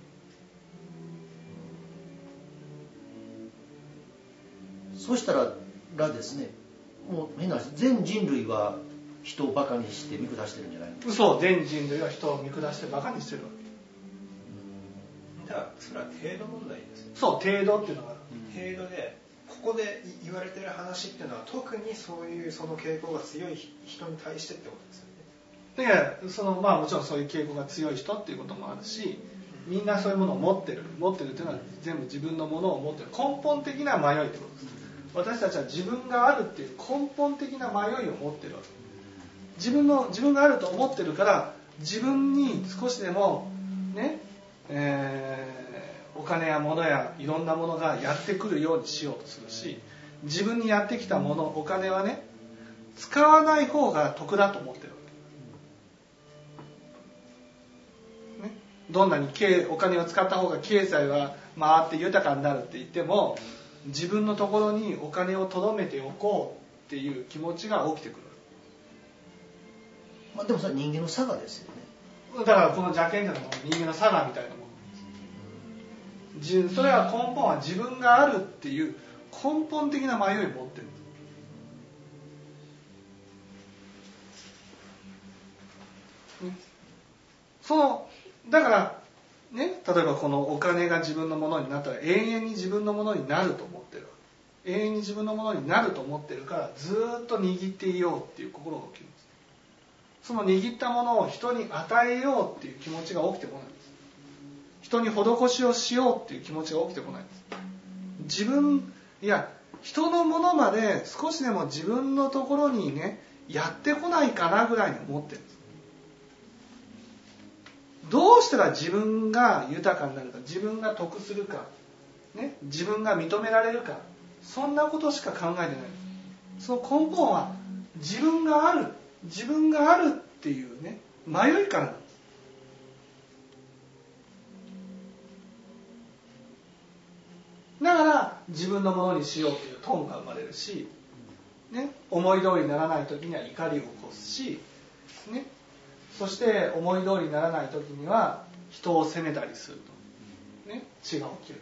そしたららですね、もう変な話、全人類は人をバカにして見下してるんじゃないですか。 そう、全人類は人を見下してバカにしてるわけ。じゃあそれは程度問題ですね。 そう、程度っていうのがある。程度でここで言われてる話っていうのは特にそういうその傾向が強い人に対してってことですよね。 でそのまあもちろんそういう傾向が強い人っていうこともあるし、みんなそういうものを持ってる持ってるっていうのは全部自分のものを持ってる根本的な迷いってことです。私たちは自分があるっていう根本的な迷いを持ってるわけ。自分の自分があると思ってるから自分に少しでもね、えー、お金や物やいろんなものがやってくるようにしようとするし、自分にやってきたものお金はね使わない方が得だと思ってるわけ、ね、どんなにお金を使った方が経済は回って豊かになるって言っても自分のところにお金を留めておこうっていう気持ちが起きてくる。 まあ、でもそれは人間の差がですよね。 だからこの邪見っていうのは人間の差がみたいなもの。それは根本は自分があるっていう根本的な迷いを持ってる。そのだからね、例えばこのお金が自分のものになったら永遠に自分のものになると思ってる。永遠に自分のものになると思ってるからずっと握っていようっていう心が起きるんです。その握ったものを人に与えようっていう気持ちが起きてこないんです。人に施しをしようっていう気持ちが起きてこないんです。自分いや人のものまで少しでも自分のところにねやってこないかなぐらいに思ってるんです。どうしたら自分が豊かになるか、自分が得するか、ね、自分が認められるか、そんなことしか考えてない。その根本は自分がある、自分があるっていうね迷いからなんです。だから自分のものにしようというトーンが生まれるし、ね、思い通りにならない時には怒りを起こすし、ね、そして思い通りにならない時には人を責めたりすると、ね、血が起きる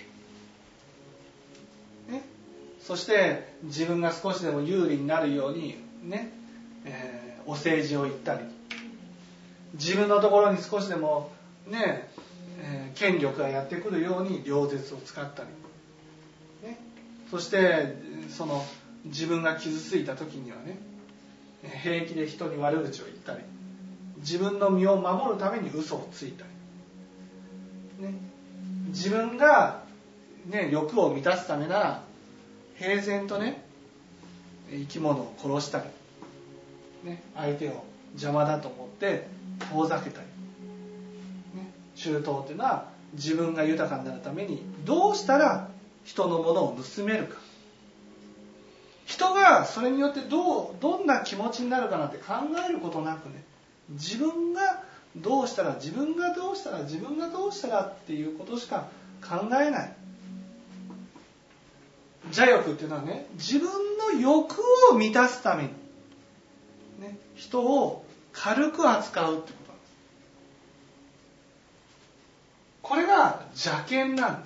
と、ね、そして自分が少しでも有利になるように、ねえー、お世辞を言ったり、自分のところに少しでも、ねえー、権力がやってくるように両舌を使ったり、ね、そしてその自分が傷ついた時にはね平気で人に悪口を言ったり、自分の身を守るために嘘をついたり、ね、自分が、ね、欲を満たすためなら平然とね生き物を殺したり、ね、相手を邪魔だと思って遠ざけたり、ね、中東っていうのは自分が豊かになるためにどうしたら人のものを盗めるか、人がそれによってどうどんな気持ちになるかなんて考えることなくね、自分がどうしたら自分がどうしたら自分がどうしたらっていうことしか考えない。邪欲っていうのはね、自分の欲を満たすために、ね、人を軽く扱うってことなんです。これが邪見なんです。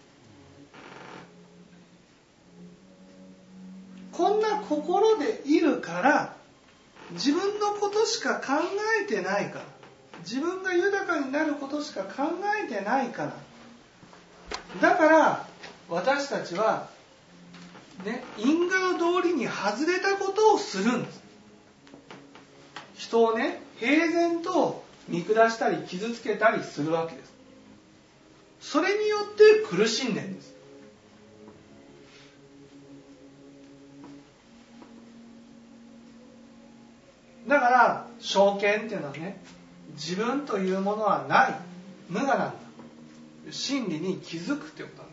こんな心でいるから自分のことしか考えてないから、自分が豊かになることしか考えてないから、だから私たちはね、因果の道理に外れたことをするんです。人をね、平然と見下したり傷つけたりするわけです。それによって苦しんでるんです。だから正見っていうのはね、自分というものはない、無我なんだ、真理に気づくってことなんです。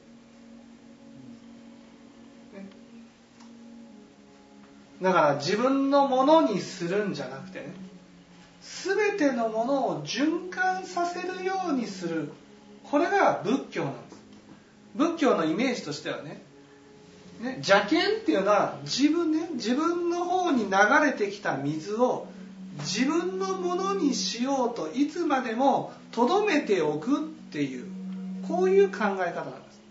だから自分のものにするんじゃなくてね、全てのものを循環させるようにする、これが仏教なんです。仏教のイメージとしてはね、ね、邪見っていうのは自分ね、自分の方に流れてきた水を自分のものにしようといつまでも留めておくっていう、こういう考え方なんです。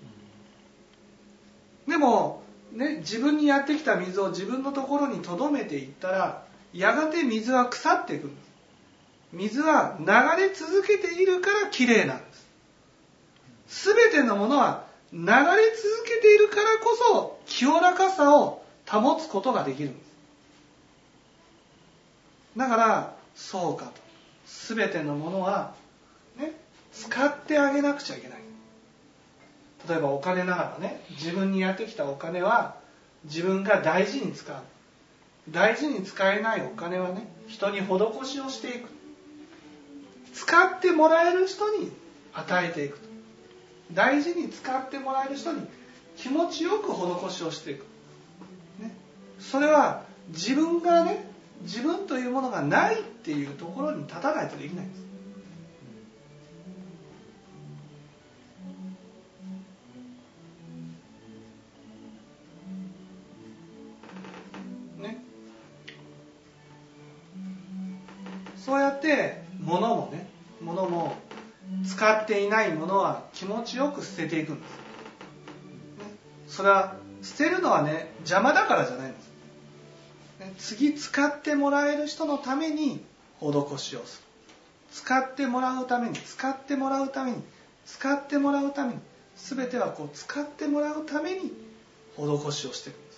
でもね、自分にやってきた水を自分のところに留めていったら、やがて水は腐っていくんです。水は流れ続けているからきれいなんです。すべてのものは流れ続けているからこそ清らかさを保つことができるんです。だからそうかと、すべてのものは、ね、使ってあげなくちゃいけない。例えばお金ながらね、自分にやってきたお金は自分が大事に使う。大事に使えないお金はね、人に施しをしていく。使ってもらえる人に与えていく。大事に使ってもらえる人に気持ちよく施しをしていく、ね、それは自分がね、自分というものがないっていうところに立たないとできないんです。ね、そうやって物もね、物も使っていないものは気持ちよく捨てていくんです。それは捨てるのはね、邪魔だからじゃないんです。次使ってもらえる人のために施しをする。 使ってもらうために使ってもらうために使ってもらうために全てはこう使ってもらうために施しをしていくんです。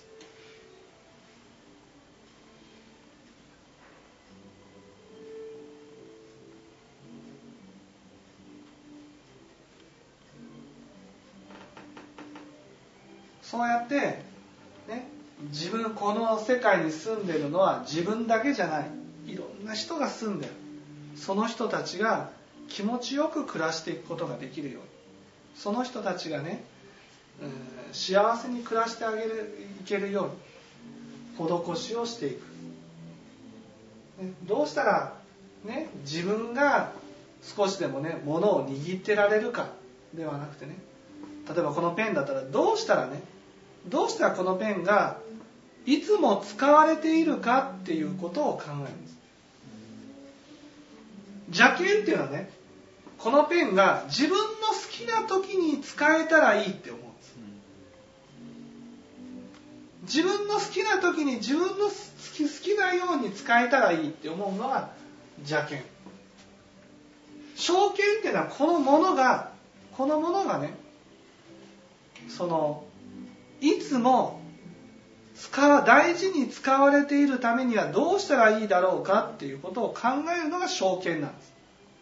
そうやってね、自分この世界に住んでいるのは自分だけじゃない、いろんな人が住んでる。その人たちが気持ちよく暮らしていくことができるように、その人たちがね、うん、幸せに暮らしてあげるいけるように施しをしていく、ね、どうしたら、ね、自分が少しでもね物を握ってられるかではなくてね、例えばこのペンだったらどうしたらねどうしたらこのペンがいつも使われているかっていうことを考えるんです。邪見っていうのはね、このペンが自分の好きな時に使えたらいいって思うんです。自分の好きな時に自分の好き、好きなように使えたらいいって思うのが邪見。正見っていうのはこのものがこのものがね、そのいつも使わ大事に使われているためにはどうしたらいいだろうかっていうことを考えるのが正見なんです。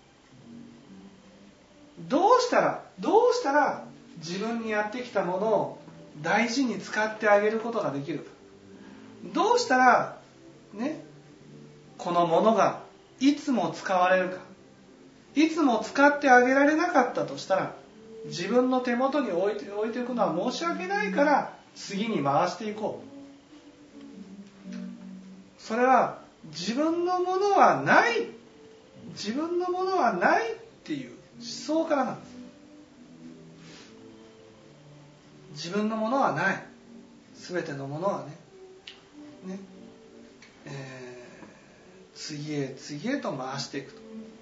どうしたらどうしたら自分にやってきたものを大事に使ってあげることができるか、どうしたらねこのものがいつも使われるか、いつも使ってあげられなかったとしたら自分の手元に置いて置いておくのは申し訳ないから次に回していこう。それは自分のものはない、自分のものはないっていう思想からなんです。自分のものはない、すべてのものはね、ねえー、次へ次へと回していくと。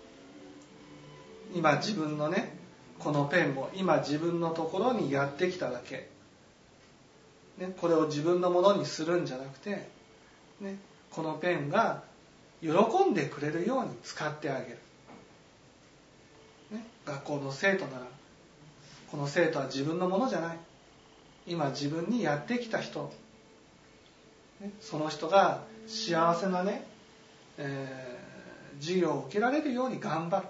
今自分のねこのペンも今自分のところにやってきただけ、ね、これを自分のものにするんじゃなくて、ね、このペンが喜んでくれるように使ってあげる、ね、学校の生徒ならこの生徒は自分のものじゃない、今自分にやってきた人、ね、その人が幸せなね、えー、授業を受けられるように頑張る、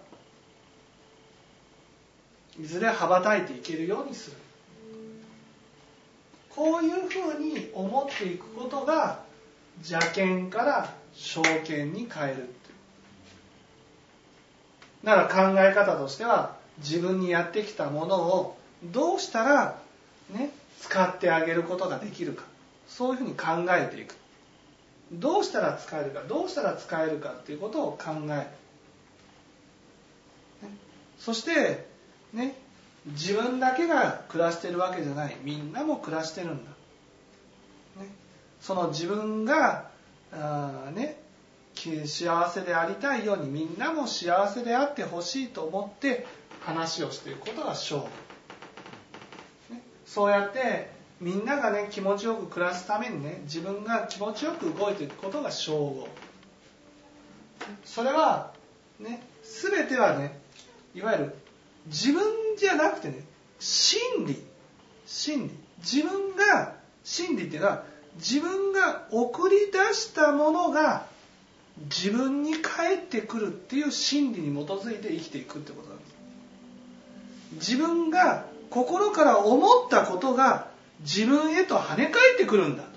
いずれ羽ばたいていけるようにする。こういうふうに思っていくことが邪見から正見に変えるっていう。だから考え方としては自分にやってきたものをどうしたら、ね、使ってあげることができるか、そういうふうに考えていく。どうしたら使えるかどうしたら使えるかっていうことを考える、ね、そしてね、自分だけが暮らしているわけじゃない、みんなも暮らしてるんだ、ね、その自分があ、ね、幸せでありたいようにみんなも幸せであってほしいと思って話をしていくことが正言、ね、そうやってみんながね気持ちよく暮らすためにね自分が気持ちよく動いていくことが正言。それはね全てはねいわゆる自分じゃなくてね、真理、真理、自分が真理っていうのは自分が送り出したものが自分に返ってくるっていう真理に基づいて生きていくってことなんです。自分が心から思ったことが自分へと跳ね返ってくるんだ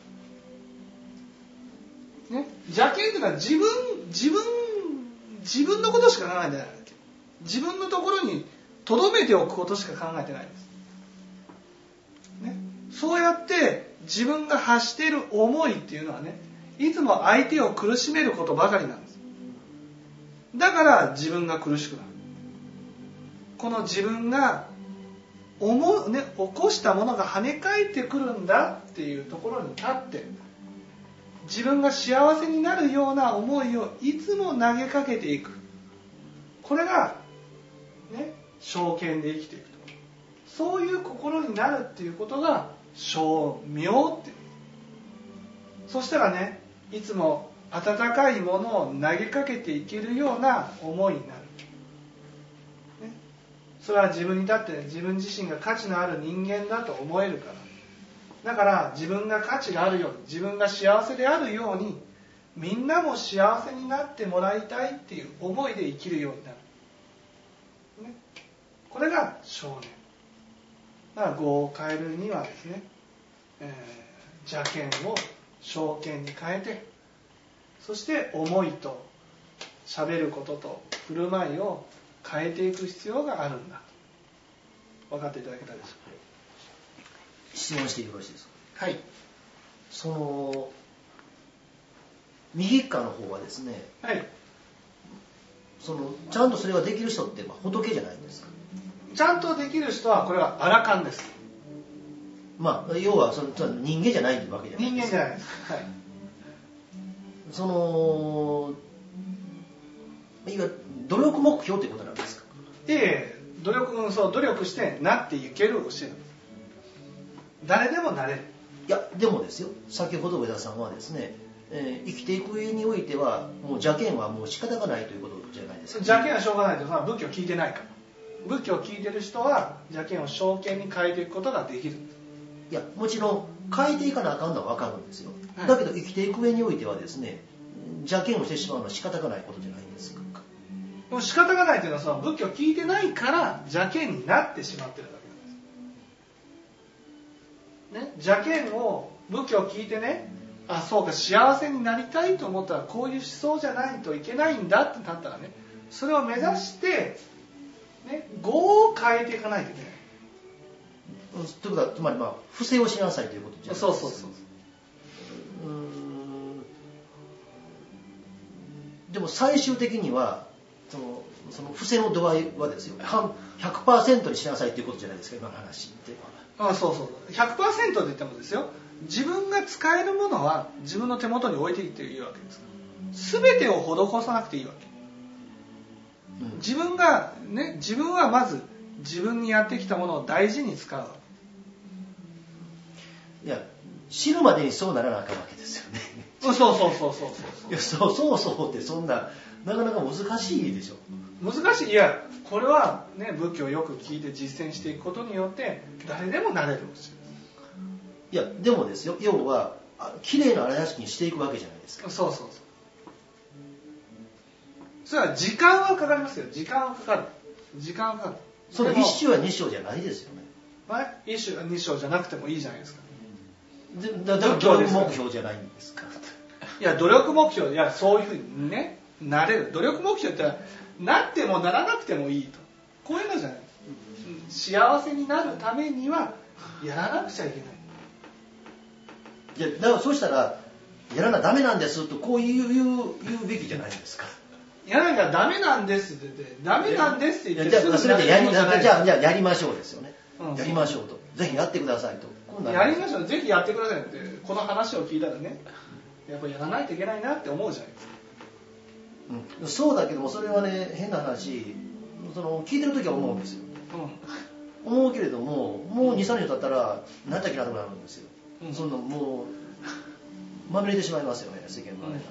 と、ね、邪見っていうのは自分自分自分のことしか考えてないわけ。自分のところに留めておくことしか考えてないんです、ね、そうやって自分が発している思いっていうのはねいつも相手を苦しめることばかりなんです。だから自分が苦しくなる。この自分が思う、ね、起こしたものが跳ね返ってくるんだっていうところに立って自分が幸せになるような思いをいつも投げかけていく。これがね正見で生きていくと、そういう心になるっていうことが正明っていう。そしたらねいつも温かいものを投げかけていけるような思いになる。 それは自分にだって自分自身が価値のある人間だと思えるから。だから自分が価値があるように、自分が幸せであるように、みんなも幸せになってもらいたいっていう思いで生きるようになる、ね、これが少年だから業を変えるにはですね、えー、邪見を正見に変えて、そして思いと喋ることと振る舞いを変えていく必要があるんだと分かっていただけたでしょうか。 質問してよろしいですか。 はい。 その右側の方はですね、 はい、 そのちゃんとそれができる人って、まあ、仏じゃないんですか。 ちゃんとできる人はこれはアラカンです。 まあ要はその人間じゃないわけじゃないですか。 人間じゃないです。はい。 そのいわゆる努力目標ということなんですか。 ええ、努力、そう努力してなっていける教えなんです。誰でもなれる。 いやでもですよ、先ほど上田さんはですね、えー、生きていく上においてはもう邪見はもう仕方がないということじゃないですか、ね。 邪見はしょうがないと、仏教を聞いてないから。仏教を聞いてる人は邪見を正見に変えていくことができる。 いやもちろん変えていかなあかんのは分かるんですよ、はい、だけど生きていく上においてはですね、邪見をしてしまうのは仕方がないことじゃないですか。 でも仕方がないというのはその仏教を聞いてないから邪見になってしまってるだけなんです、ね、邪見を仏教を聞いてね、あそうか幸せになりたいと思ったらこういう思想じゃないといけないんだってなったらね、それを目指して、ね、業を変えていかないといけない。 ということはつまりまあ不正をしなさいということじゃないですか。 そうそうそう。 うーんでも最終的にはそのその不正の度合いはですよ ひゃくパーセント にしなさいということじゃないですか今の話って。 あそうそう ひゃくパーセント で言ってもですよ、自分が使えるものは自分の手元に置いていっていいわけです。全てを施さなくていいわけ、うん、自分がね、自分はまず自分にやってきたものを大事に使うわけ。 いや死ぬまでにそうならなあかんわけですよね。 そうそうそうそうそういやそうそうそうってそんななかなか難しいでしょ。 難しい。いやこれはね仏教をよく聞いて実践していくことによって誰でもなれるんですよ。 いやでもですよ、要は綺麗な荒屋敷にしていくわけじゃないですか。 そうそうそう。それは時間はかかりますよ。時間はかかる。時間はかかる。 その一章や二章じゃないですよね。 はい、一章や二章じゃなくてもいいじゃないですか。 だから努力目標じゃないんですか。 いや努力目標、いやそういうふうにねなれる。努力目標ってなってもならなくてもいいと、こういうのじゃない。幸せになるためにはやらなくちゃいけない。 いやだからそうしたらやらなダメなんですとこう言う言う言うべきじゃないですか。 やらなきゃダメなんですって言ってダメなんですって言ってじゃあそれでやりじゃあじゃあやりましょうですよね、うん、やりましょうと、ぜひやってくださいと。 やりましょう、ぜひやってくださいって、この話を聞いたらね、やっぱりやらないといけないなって思うじゃないですか、 うん、そうだけどもそれはね変な話、その聞いてる時は思うんですよ、うん、思うけれどももう にさんにち経ったら何だっけなとなるんですよ、うん、そんなもうまみれてしまいますよね世間の中に、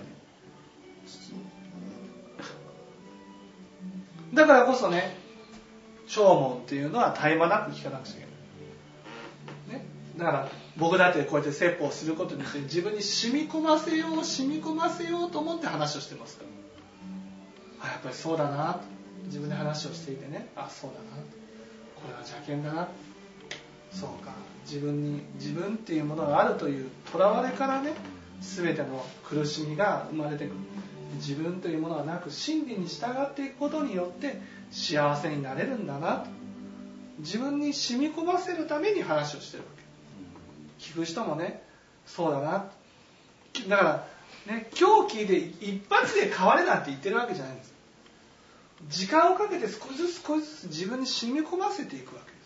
うん、だからこそね聴聞っていうのは絶え間なく聞かなくちゃいけない。だから僕だってこうやって説法することによって自分に染み込ませよう染み込ませようと思って話をしてますから、あやっぱりそうだなと自分で話をしていてね、あそうだなと、これは邪見だな、そうか自分に自分っていうものがあるというとらわれからね全ての苦しみが生まれてくる。自分というものはなく真理に従っていくことによって幸せになれるんだなと自分に染み込ませるために話をしてるわけ。聞く人もねそうだな、だからね今日聞いて一発で変われなんて言ってるわけじゃないんです。時間をかけて少しずつ少しずつ自分に染み込ませていくわけです、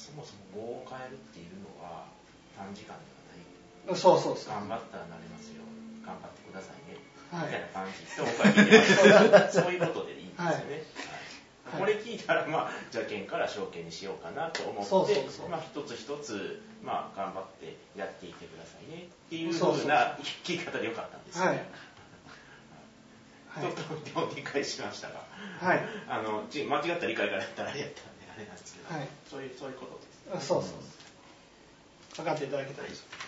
うん、そもそも業を変えるっていうのは短時間ではない。 そうそうそう、 頑張ったらなれますよ、頑張ってくださいね、 はい、 みたいな感じで僕は聞いてますそういうことでいいんですよね、はいはい、 これ聞いたら、まあ、邪見から正見にしようかなと思って、 そうそうそう、 まあ、一つ一つ、まあ、頑張ってやっていってくださいねっていうふうな聞き方でよかったんですよね。 はちょっと理解しましたが、 はい、 あの間違った理解からやったらあれやったら、ね、あれなんですけど、 はい、 そういうそういうことです。 そうそう、分かっていただけたらいいです。